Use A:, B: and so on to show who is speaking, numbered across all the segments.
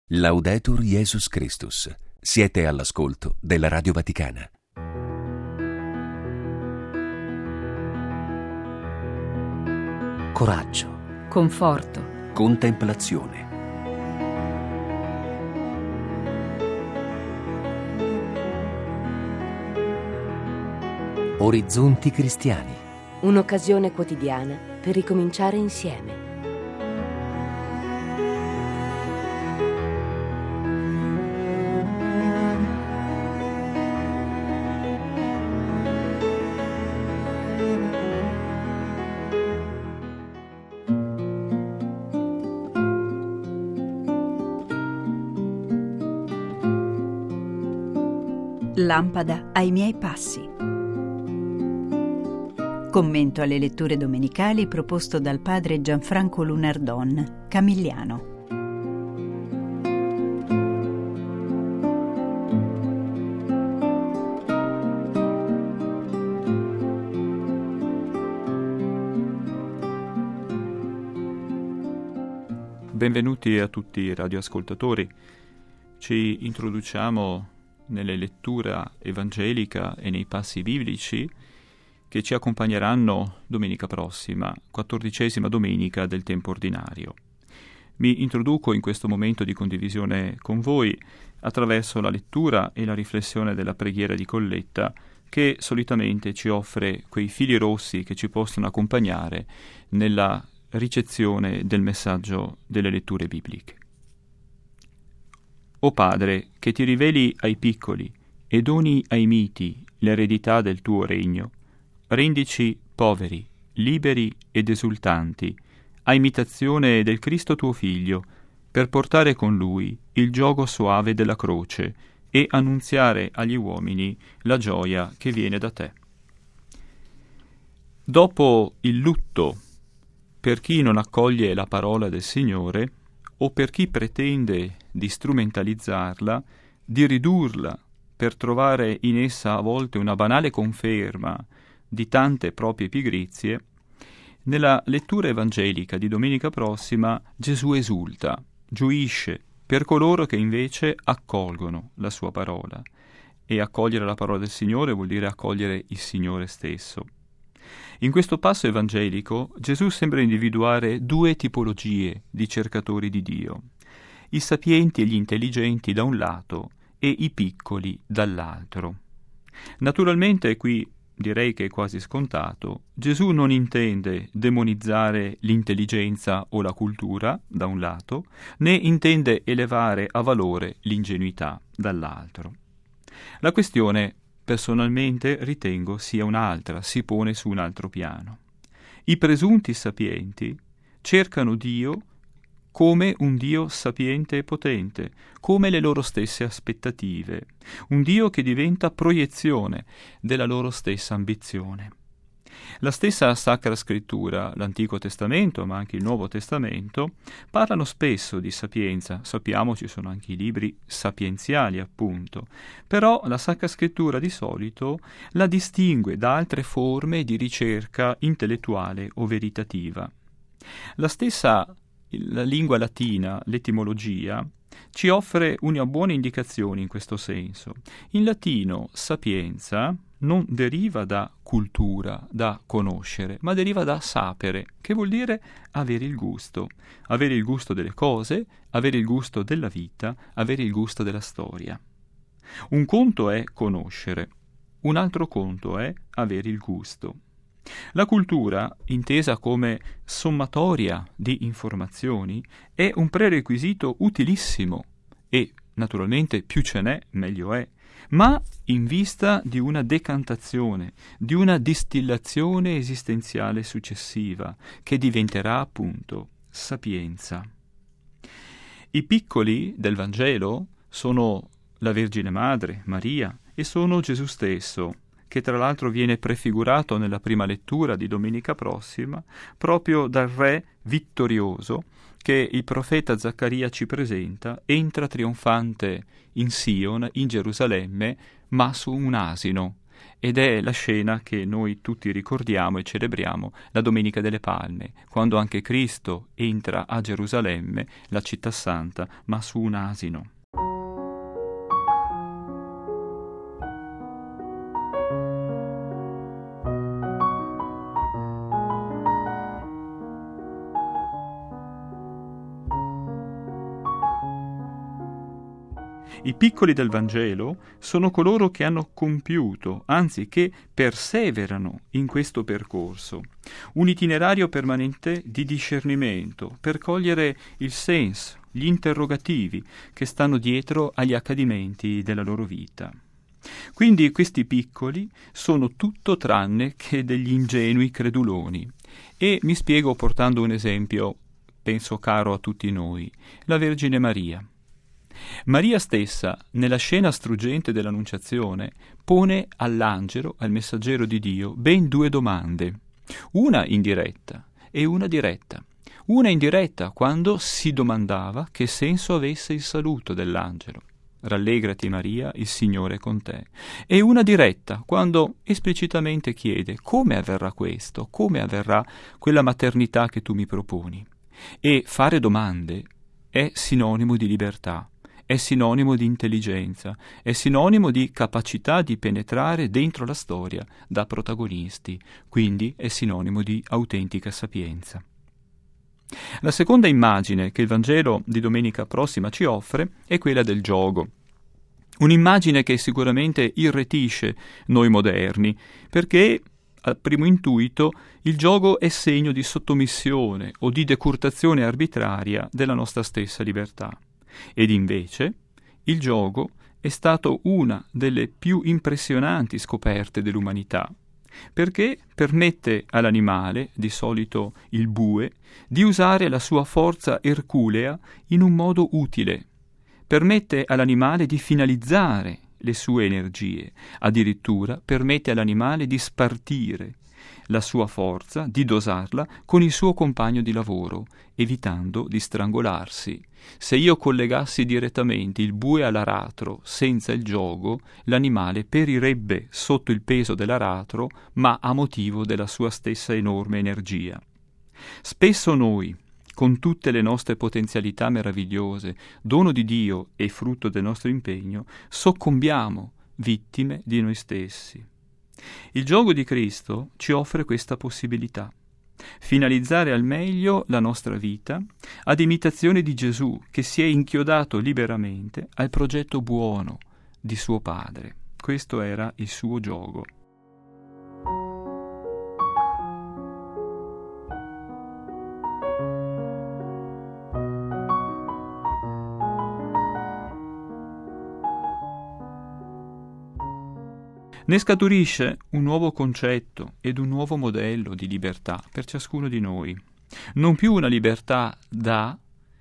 A: Laudetur Jesus Christus. Siete all'ascolto della Radio Vaticana. Coraggio,
B: conforto,
A: contemplazione. Orizzonti cristiani.
B: un'occasione quotidiana per ricominciare insieme.
C: Lampada ai miei passi. Commento alle letture domenicali proposto dal padre Gianfranco Lunardon, Camigliano.
D: Benvenuti a tutti i radioascoltatori. Ci introduciamo nella lettura evangelica e nei passi biblici che ci accompagneranno domenica prossima, 14ª domenica del tempo ordinario. Mi introduco in questo momento di condivisione con voi attraverso la lettura e la riflessione della preghiera di colletta che solitamente ci offre quei fili rossi che ci possono accompagnare nella ricezione del messaggio delle letture bibliche. O Padre, che ti riveli ai piccoli e doni ai miti l'eredità del tuo regno, rendici poveri, liberi ed esultanti, a imitazione del Cristo tuo Figlio, per portare con Lui il giogo soave della croce e annunziare agli uomini la gioia che viene da te. Dopo il lutto, per chi non accoglie la parola del Signore, o per chi pretende di strumentalizzarla, di ridurla per trovare in essa a volte una banale conferma di tante proprie pigrizie, nella lettura evangelica di domenica prossima Gesù esulta, gioisce per coloro che invece accolgono la sua parola. E accogliere la parola del Signore vuol dire accogliere il Signore stesso. In questo passo evangelico Gesù sembra individuare due tipologie di cercatori di Dio: i sapienti e gli intelligenti da un lato e i piccoli dall'altro. Naturalmente, qui direi che è quasi scontato, Gesù non intende demonizzare l'intelligenza o la cultura da un lato, né intende elevare a valore l'ingenuità dall'altro. La questione personalmente ritengo sia un'altra, si pone su un altro piano. I presunti sapienti cercano Dio come un Dio sapiente e potente, come le loro stesse aspettative, un Dio che diventa proiezione della loro stessa ambizione. La stessa Sacra Scrittura, l'Antico Testamento, ma anche il Nuovo Testamento, parlano spesso di sapienza. Sappiamo ci sono anche i libri sapienziali, appunto. Però la Sacra Scrittura di solito la distingue da altre forme di ricerca intellettuale o veritativa. La lingua latina, l'etimologia, ci offre una buona indicazione in questo senso. In latino sapienza non deriva da cultura, da conoscere, ma deriva da sapere, che vuol dire avere il gusto delle cose, avere il gusto della vita, avere il gusto della storia. Un conto è conoscere, un altro conto è avere il gusto. La cultura, intesa come sommatoria di informazioni, è un prerequisito utilissimo e, naturalmente, più ce n'è, meglio è, ma in vista di una decantazione, di una distillazione esistenziale successiva, che diventerà appunto sapienza. I piccoli del Vangelo sono la Vergine Madre, Maria, e sono Gesù stesso, che tra l'altro viene prefigurato nella prima lettura di domenica prossima proprio dal re vittorioso che il profeta Zaccaria ci presenta. Entra trionfante in Sion, in Gerusalemme, ma su un asino, ed è la scena che noi tutti ricordiamo e celebriamo la Domenica delle Palme, quando anche Cristo entra a Gerusalemme, la città santa, ma su un asino. I piccoli del Vangelo sono coloro che hanno compiuto, anzi che perseverano in questo percorso, un itinerario permanente di discernimento per cogliere il senso, gli interrogativi che stanno dietro agli accadimenti della loro vita. Quindi questi piccoli sono tutto tranne che degli ingenui creduloni. E mi spiego portando un esempio, penso caro a tutti noi, la Vergine Maria. Maria stessa, nella scena struggente dell'Annunciazione, pone all'angelo, al messaggero di Dio, ben 2 domande, una indiretta e una diretta. Una indiretta quando si domandava che senso avesse il saluto dell'angelo. Rallegrati Maria, il Signore è con te. E una diretta quando esplicitamente chiede come avverrà questo, come avverrà quella maternità che tu mi proponi. E fare domande è sinonimo di libertà. È sinonimo di intelligenza, è sinonimo di capacità di penetrare dentro la storia da protagonisti, quindi è sinonimo di autentica sapienza. La seconda immagine che il Vangelo di domenica prossima ci offre è quella del giogo. Un'immagine che sicuramente irretisce noi moderni, perché al primo intuito il giogo è segno di sottomissione o di decurtazione arbitraria della nostra stessa libertà. Ed invece il giogo è stato una delle più impressionanti scoperte dell'umanità, perché permette all'animale, di solito il bue, di usare la sua forza erculea in un modo utile, permette all'animale di finalizzare le sue energie, addirittura permette all'animale di spartire la sua forza, di dosarla con il suo compagno di lavoro, evitando di strangolarsi. Se io collegassi direttamente il bue all'aratro senza il giogo, l'animale perirebbe sotto il peso dell'aratro, ma a motivo della sua stessa enorme energia. Spesso noi, con tutte le nostre potenzialità meravigliose, dono di Dio e frutto del nostro impegno, soccombiamo vittime di noi stessi. Il giogo di Cristo ci offre questa possibilità: finalizzare al meglio la nostra vita ad imitazione di Gesù, che si è inchiodato liberamente al progetto buono di suo Padre. Questo era il suo giogo. Ne scaturisce un nuovo concetto ed un nuovo modello di libertà per ciascuno di noi. Non più una libertà da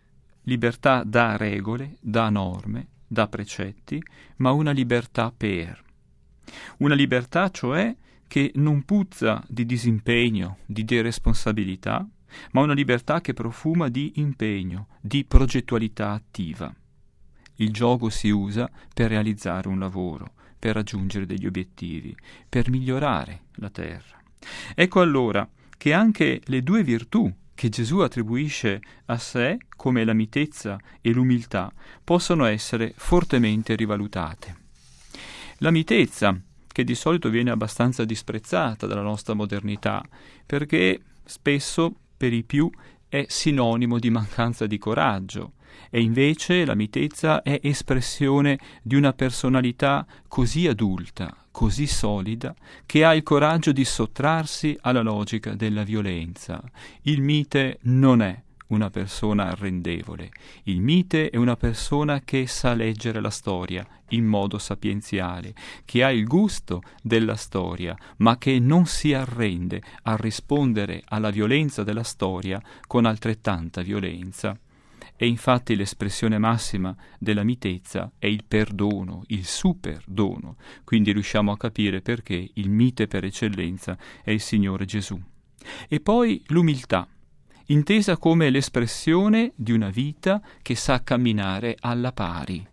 D: regole, da norme, da precetti, ma una libertà per. Una libertà, cioè, che non puzza di disimpegno, di deresponsabilità, ma una libertà che profuma di impegno, di progettualità attiva. Il gioco si usa per realizzare un lavoro, per raggiungere degli obiettivi, per migliorare la terra. Ecco allora che anche le 2 virtù che Gesù attribuisce a sé, come la mitezza e l'umiltà, possono essere fortemente rivalutate. La mitezza, che di solito viene abbastanza disprezzata dalla nostra modernità, perché spesso per i più è sinonimo di mancanza di coraggio, e invece la mitezza è espressione di una personalità così adulta, così solida, che ha il coraggio di sottrarsi alla logica della violenza. Il mite non è una persona arrendevole, il mite è una persona che sa leggere la storia in modo sapienziale, che ha il gusto della storia, ma che non si arrende a rispondere alla violenza della storia con altrettanta violenza. E infatti l'espressione massima della mitezza è il perdono, il superdono. Quindi riusciamo a capire perché il mite per eccellenza è il Signore Gesù. E poi l'umiltà, intesa come l'espressione di una vita che sa camminare alla pari.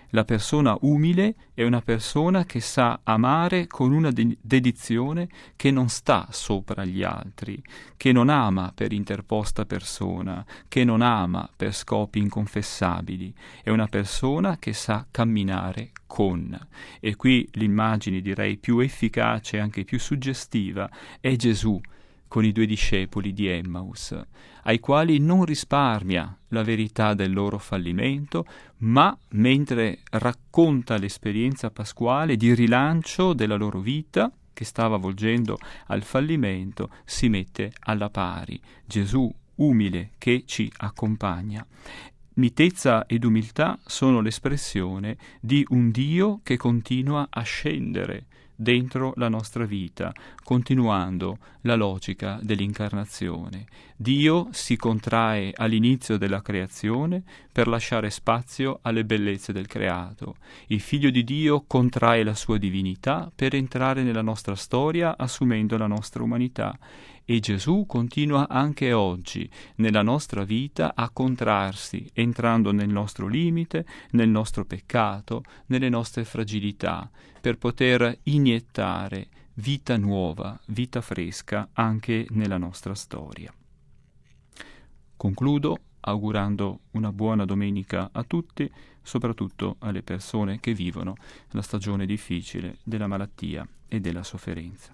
D: La persona umile è una persona che sa amare con una dedizione che non sta sopra gli altri, che non ama per interposta persona, che non ama per scopi inconfessabili. È una persona che sa camminare con. E qui l'immagine, direi, più efficace e anche più suggestiva è Gesù con i 2 discepoli di Emmaus, ai quali non risparmia la verità del loro fallimento, ma mentre racconta l'esperienza pasquale di rilancio della loro vita, che stava volgendo al fallimento, si mette alla pari. Gesù umile che ci accompagna. Mitezza ed umiltà sono l'espressione di un Dio che continua a scendere dentro la nostra vita, continuando la logica dell'incarnazione. Dio si contrae all'inizio della creazione per lasciare spazio alle bellezze del creato. Il Figlio di Dio contrae la sua divinità per entrare nella nostra storia assumendo la nostra umanità. E Gesù continua anche oggi nella nostra vita a contrarsi, entrando nel nostro limite, nel nostro peccato, nelle nostre fragilità, per poter iniettare vita nuova, vita fresca anche nella nostra storia. Concludo augurando una buona domenica a tutti, soprattutto alle persone che vivono la stagione difficile della malattia e della sofferenza.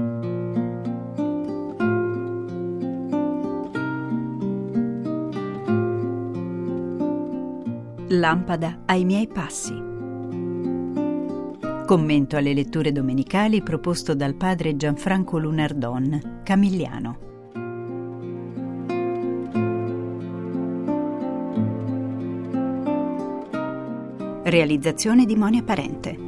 C: Lampada ai miei passi. Commento alle letture domenicali proposto dal padre Gianfranco Lunardon, Camigliano. Realizzazione di Monia Parente.